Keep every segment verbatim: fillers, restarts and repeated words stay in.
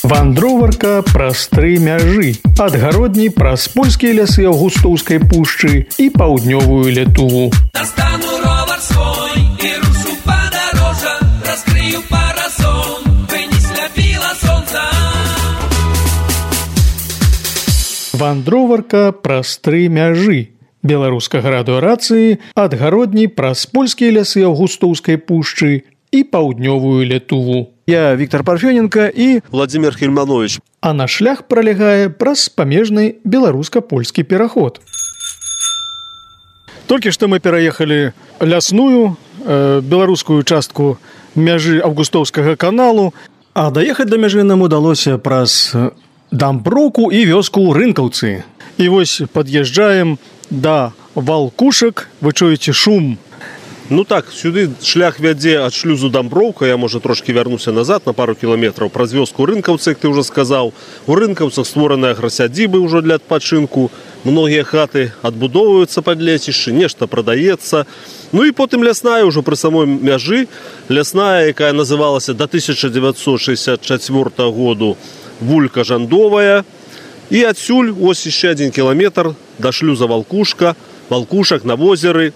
Вандроварка праз тры мяжы. Адгародні праз польскія лясы Аўгустоўскай пушчы і паўднёвую Літву. Достану ровар свой і рушу падарожжа, раскрыю парасон, бы не сляпіла сонца. Вандроварка праз тры мяжы. Беларускага радыёрацыі адгародні праз польскія лясы Аўгустоўскай пушчы і паўднёвую Літву. Я Віктор Парфёненко і Владимир Хельманович. А наш шлях пролягае праз памежны беларуска-польскі пераход. Толькі што мы пераехалі лясную э, беларускую частку мяжы Аўгустоўскага каналу, а даехаць да мяжы нам удалося праз Дамброўку і вёску Рынкаўцы. І вось пад'язджаем да Валкушак, вы чуеце шум. Ну так, сюды шлях вядзе ад шлюзу Дамброўка, я, можа, трошкі вярнуся назад на пару кіламетраў, праз вёску Рынкаўцы, як ты ўжо сказаў. У Рынкаўцах створаныя аграсядзібы ўжо для адпачынку, многія хаты адбудоўваюцца пад лецішчы, нешта прадаецца. Ну і потым лясная ўжо пры самой мяжы, лясная, якая называлася да тысяча дзевяцьсот шэсцьдзясят чацвёртага году Вулька Жандовая. І адсюль ось яшчэ адзін кіламетр да шлюза Валкушка, Валкушак на возеры.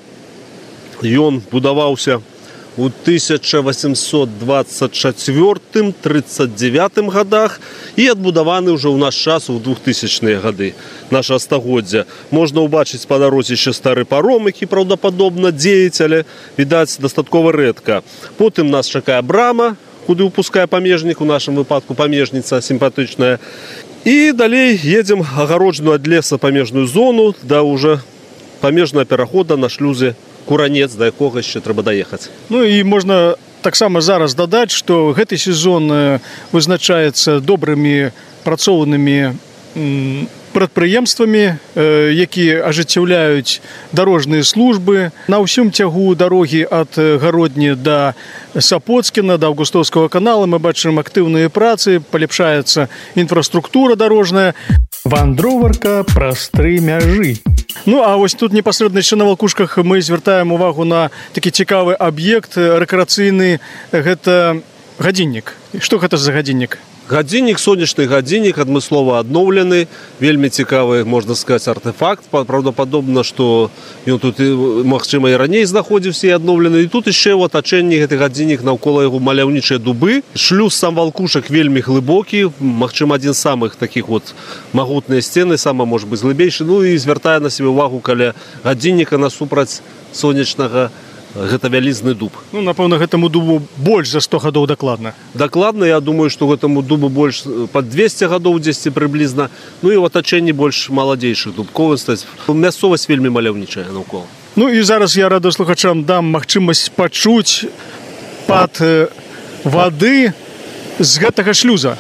Ён будаваўся у тысяча васемсот дваццаць чацвёртым — трыццаць дзевятым гадах і адбудаваны ўжо ў наш час у двухтысячныя гады нашага стагоддзя. Можна ўбачыць па дарозе яшчэ стары паром, які праўдападобна дзеяць, але відаць дастаткова рэдка. Потым нас чакае брама, куды ўпускае памежнік, у нашым выпадку памежніца сімпатычная. І далей едзем агароджаную ад леса памежную зону да ўжо памежнага перахода на шлюзе Куранец, да якога яшчэ трэба даехаць. Ну і можна таксама зараз дадаць, што гэты сезон вызначаецца добрымі працоўнымі прадпрыемствамі, якія ажыццяўляюць дарожныя службы. На ўсім цягу дарогі ад Гародні да Сапоцкіна, да Аўгустоўскага канала мы бачым актыўныя працы, паляпшаецца інфраструктура дарожная. Вандроварка праз тры мяжы. Ну, а вось тут непасрэдна яшчэ на Валкушках мы звяртаем увагу на такі цікавы аб'ект рэкрэацыйны, гэта гадзіннік. Што гэта за гадзіннік? Гадзіннік, сонечны гадзіннік, адмыслова адноўлены, вельмі цікавы, можна сказаць, артефакт. Праўдападобна, што ён тут, магчыма, і раней знаходзіўся і адноўлены. І тут яшчэ ў атачэнні гэты гадзіннік наўкола яго маляўнічыя дубы. Шлюз сам Валкушак вельмі глыбокі, магчыма, адзін з самых такіх вот магутныя сцены, сама, можа быць, глыбейшы. Ну і звяртае на сябе ўвагу каля гадзінніка насупраць сонечнага. Гэта вялізны дуб. Ну, напэўна, гэтаму дубу больш за сто гадоў дакладна. Дакладна, я думаю, што гэтаму дубу больш пад дзвесце гадоў дзесьці прыблізна. Ну і ў атачэнні больш маладзейшых дубковых. Мясцовасць вельмі маляўнічая наўкола. Ну і зараз я радыёслухачам дам магчымасць пачуць пад вады з гэтага шлюза.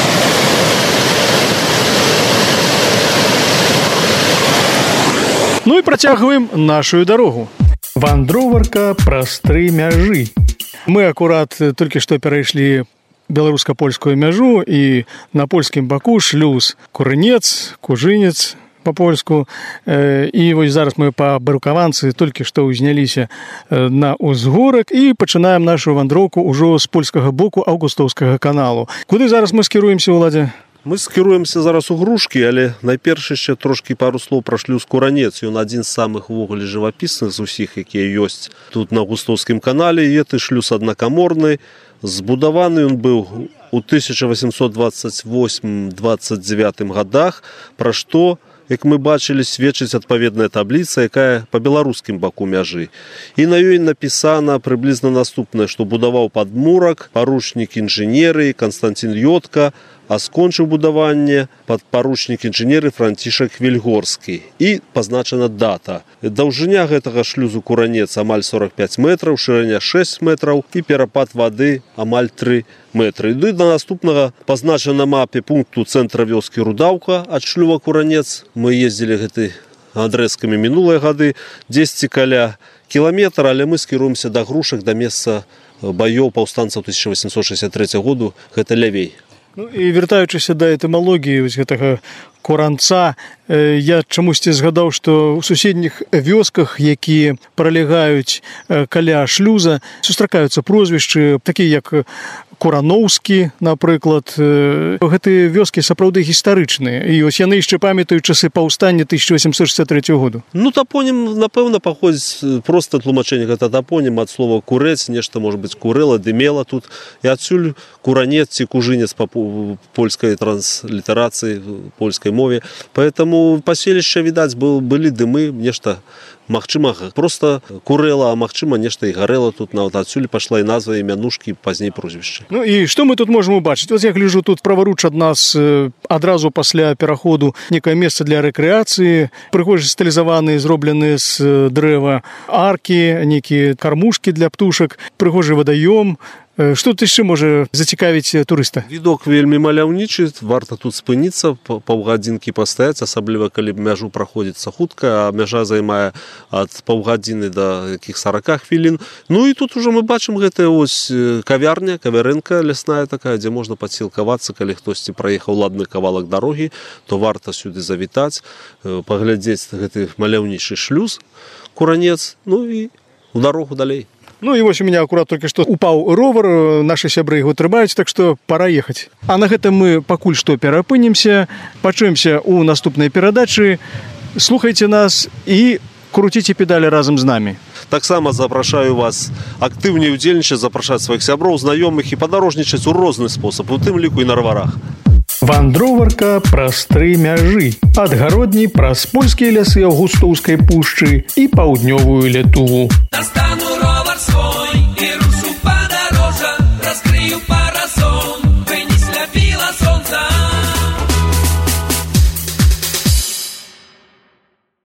Ну і працягваем нашу дарогу. Вандроварка праз тры мяжы. Мы акурат толькі што перайшлі беларуска-польскую мяжу і на польскім баку шлюз Курынец, Кужынец па-польску. І вось зараз мы па Барукаванцы толькі што ўзняліся на ўзгорак і пачынаем нашу вандроўку ўжо з польскага боку Аўгустоўскага каналу. Куды зараз мы скіруемся, Уладзе? Мы скіруемся зараз у Грушкі, але найперш яшчэ трошкі пару слоў пра шлюз Куранец. Ён адзін з самых увогуле жывапісных з усіх, якія ёсць тут на Аўгустоўскім канале. І гэты шлюз аднакаморны. Збудаваны ён быў у тысяча васемсот дваццаць восьмым — дваццаць дзевятым гадах, пра што, як мы бачылі, сведчыць адпаведная табліца, якая па беларускім баку мяжы. І на ёй напісана прыблізна наступнае, што будаваў падмурак паручнік інжынерыі Канстанцін Йодка, а скончыў будаванне падпаручнік інжынеры Францішак Вільгорскі. І пазначана дата. Даўжыня гэтага шлюзу Куранец амаль сорок пяць метраў, шырыня шэсць метраў і перапад вады амаль тры метры. І да наступнага пазначана на мапе пункту цэнтра вёскі Рудаўка ад шлюва Куранец. Мы ездзілі гэты адрэзкамі мінулыя гады, дзесьці каля кіламетра, але мы скіруемся да Грушак, да месца баёў паўстанцаў тысяча васемсот шэсцьдзясят трэцяга году, гэта лявей. Ну і вяртаючыся да этымалогіі вось гэтага Куранца, я чамусьці згадаў, што ў суседніх вёсках, якія пралягаюць каля шлюза, сустракаюцца прозвішчы, такія як Курановскі, напрыклад. Гэтыя вёскі сапраўды гістарычныя. І ось яны яшчэ памятаюць часы паўстання тысяча восемьсот шестьдесят третьего году. Ну, топонім, напэўна, паходзіць проста тлумачэнне гэта топонім ад слова курэц, нешта, можа быць, курэла, дымела тут. І адсюль куранец ці кужынец па польскай транслітарацыі, польскай мове. Поэтому паселішча, відаць, былі дымы, нешта, магчыма, проста курэла, а магчыма, нешта і гарэла тут. Нават адсюль пайшла і назва, і мянушкі, пазней прозвішча. Ну і што мы тут можам убачыць? Вось я гляджу, тут праваруч ад нас адразу пасля пераходу некае месца для рэкрэацыі, прыгожа стылізаваныя, зробленыя з дрэва аркі, некія кармушкі для птушак, прыгожы вадаём. Што тут яшчэ можа зацікавіць турыста? Відок вельмі маляўнічы, варта тут спыніцца, паўгадзінкі пастаяць, асабліва калі мяжу праходзіцца хутка, а мяжа займае ад паўгадзіны да якіх сорок хвілін. Ну і тут ужо мы бачым гэтая ось кавярня, кавярынка лясная такая, дзе можна падсілкавацца, калі хтосьці праехаў ладны кавалак дарогі, то варта сюды завітаць, паглядзець гэты маляўнічы шлюз, куранец, ну і у дарогу далей. Ну і вось у меня акурат только што упаў ровар, нашы сябры яго трымаюць, так што пора ехаць. А на гэтым мы пакуль што перапынемся, пачуемся ў наступнай перадачы. Слухайце нас і круціце педалі разам з намі. Таксама запрашаю вас актыўней удзельнічаць, запрашаць сваіх сяброў, знаёмых і падарожнічаць у розны спосаб, у тым ліку і на раварах. Вандроварка праз тры мяжы. Ад гародні праз польскія лясы Аўгустоўскай пушчы і паўднёвую Літву.